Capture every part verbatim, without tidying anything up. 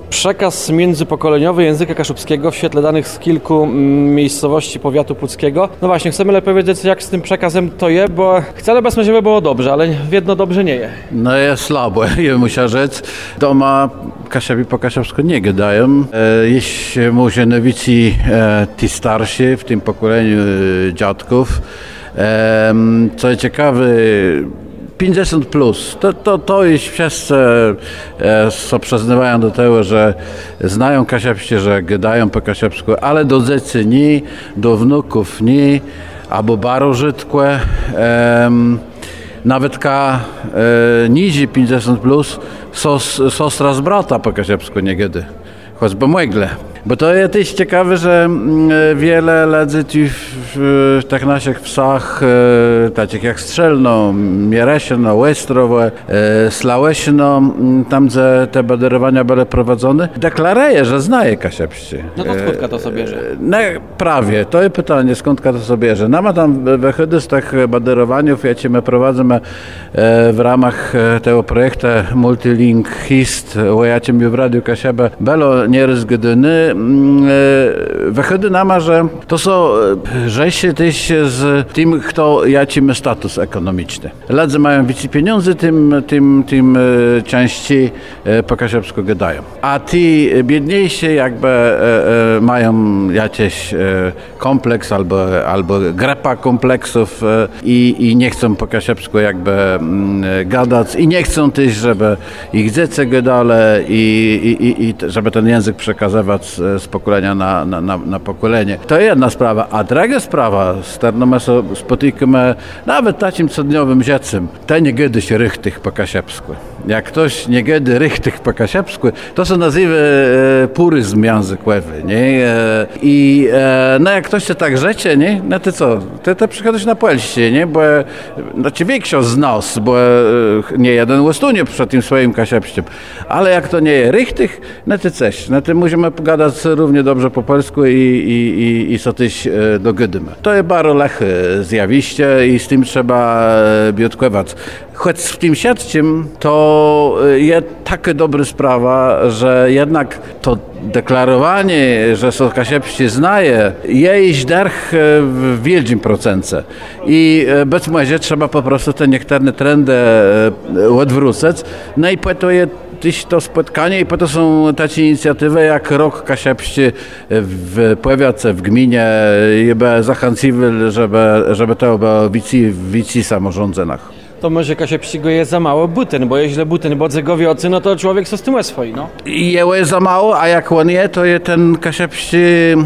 przekaz międzypokoleniowy języka kaszubskiego w świetle danych z kilku mm, miejscowości powiatu puckiego. No właśnie, chcemy lepiej wiedzieć, jak z tym przekazem to je, bo chcemy bez żeby było dobrze, ale w jedno dobrze nie je. No jest słabo, je muszę rzec. Doma Kasiabi po kasiabsku nie gadają. E, jeśli może nowici e, ci starsi w tym pokoleniu e, dziadków, e, co jest ciekawe, pięćdziesiąt plus, to, to, to jest wszyscy, e, co przyznają do tego, że znają kasiabście, że gadają po kasiabsku, ale do dzieci nie, do wnuków nie, albo bardzo rzadko. E, nawet ka e, niżej pięćdziesiąt plus, sos, sostra z brata po kasiabsku nie gada, choćby mojgle. Bo to jest też ciekawe, że wiele ludzi tu w, w tak naszych wsach, e, takich jak Strzelno, Mieresino, Łystrowo, e, Slałesino, tam gdzie te baderowania były prowadzone, deklaruje, że znaje kasiabście. No to skądka to sobie bierze? No prawie, to jest pytanie, skądka to sobie bierze. Nama tam wychody z tych baderowaniów, ja ci my prowadzimy e, w ramach tego projektu Multilink Hist, ja ci w Radiu Kasiaba, było nieraz Gdyny. Wychody nama, że to są rzeczy też z tym, kto jacimy status ekonomiczny. Ludzie mają więcej pieniędzy, tym, tym, tym częściej po kasiabsku gadają. A ci biedniejsi jakby mają jakiś kompleks albo, albo grepa kompleksów i, i nie chcą po kasiabsku jakby gadać i nie chcą też, żeby ich dzieci gadali i, i, i żeby ten język przekazywać z pokolenia na, na, na, na pokolenie. To jedna sprawa. A druga sprawa, z którą my spotykamy nawet takim cudownym dzieckiem, to nie gada się rychtych po kasiabsku. Jak ktoś nie gada rychtych po kasiabsku, to się nazywa e, puryzm językowy, nie? E, I e, no jak ktoś się tak rzeczy, nie? No to co? To, to przychodzisz na Polsce, nie? Bo znaczy większość z nas, bo e, nie jeden łostunie przed tym swoim kasiabściem, ale jak to nie jest rychtych, no to coś. No to musimy pogadać równie dobrze po polsku i, i, i, i co tyś dogadymy. To jest bardzo lechy zjawiście i z tym trzeba biotkować. Choć w tym świadczym to jest taka dobra sprawa, że jednak to deklarowanie, że są kasiabści znaje, jest derch w wielkim procencie. I być może trzeba po prostu te niektóre trendy odwrócić. No i po to jest tyś to spotkanie i po to są takie inicjatywy jak Rok Kasiabści w powiatce, w gminie i zachęciły, żeby, żeby to było w wici samorządzenach. To może Kasiabści go jest za mało butyn, bo jeśli butyn bodzegowie ocy, no to człowiek co z tym jest swoi, no. I jest za mało, a jak on je, to jest ten Kasiabści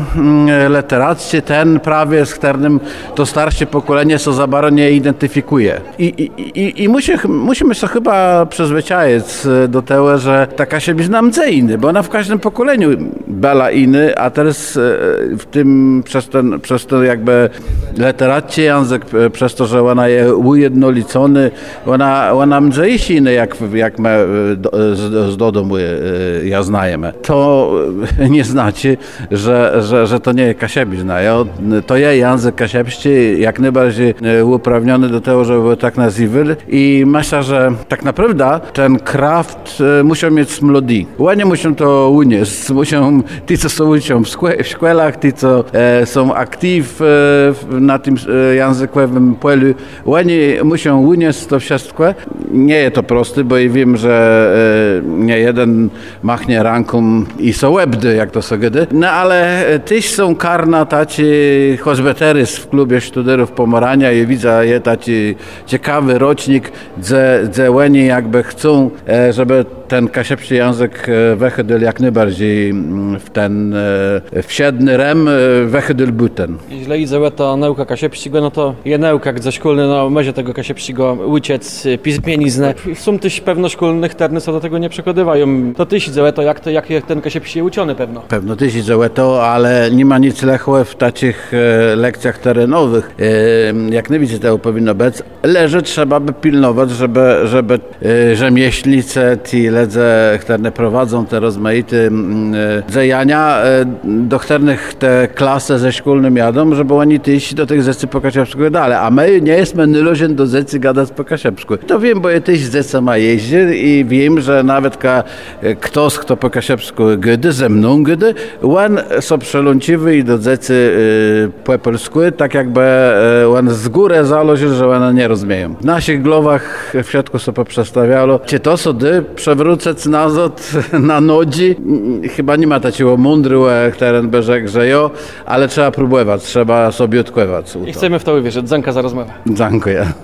literacki, ten prawie, z którym to starsze pokolenie co za bardzo nie identyfikuje. I, i, i, i musi, musimy się chyba przyzwyczaić do tego, że ta Kasiabść nam chce inny, bo ona w każdym pokoleniu była inny, a teraz w tym, przez ten, przez to jakby literacki język, przez to, że ona jest ujednolicony, ona, ona mniejsza inna, jak, jak my z, z domu ja znajemy. To nie znaczy, że, że, że to nie jest Kasiabść znają. To jest język kasiabści jak najbardziej uprawniony do tego, żeby tak nazywać. I myślę, że tak naprawdę ten kraft muszą mieć młodzi. Oni muszą to unieść. Muszą, ci, co są uczą w, szkole, w szkołach, ci, co e, są aktywni na tym językowym polu, oni muszą unieść to wszystko. Nie jest to proste, bo ja wiem, że e, nie jeden machnie ręką i są łebdy, jak to sobie gdy. No ale też są karna taci choćby w klubie studerów Pomorania i widzę, jest taki ciekawy rocznik, gdzie, gdzie oni jakby chcą, e, żeby ten kasiabski język wechydyl jak najbardziej w ten wsiedny rem wechydyl buten. Jeśli idzie to nauka kasiabskiego, no to je nauka, gdzie szkolny, no może tego kasiabskiego uciec, pismieniznę. Są też pewno szkolnych terny, co do tego nie przekonywają. To tyś idzie to, jak to, jak ten kasiabski uczony pewno. Pewno tyś idzie to, ale nie ma nic lechłe w takich e, lekcjach terenowych. E, jak nie widzę, tego powinno być. Leży trzeba by pilnować, żeby, żeby e, rzemieślnicy, ci ledze, które prowadzą te rozmaite zajania, do których te klasy ze szkolnym jadą, żeby oni też do tych rzeczy po kasiepsku dali. A my nie jesteśmy nylożen do rzeczy gadać po kasiepsku. To wiem, bo ja też z rzeczy ma jeździć i wiem, że nawet ka, ktoś, kto po kasiepsku gdy, ze mną gdy, on są przeląciwy i do rzeczy y, po polsku, tak jakby y, on z góry założył, że one nie rozumieją. W naszych głowach w środku się poprzestawiało. Czy to sobie przewrócać nazad na nodzi? Chyba nie ma takiego mądrego, który by rzekł, że jo, ale trzeba próbować, trzeba sobie odkływać. I chcemy w to uwierzyć. Dziękuję za rozmowę. Dziękuję.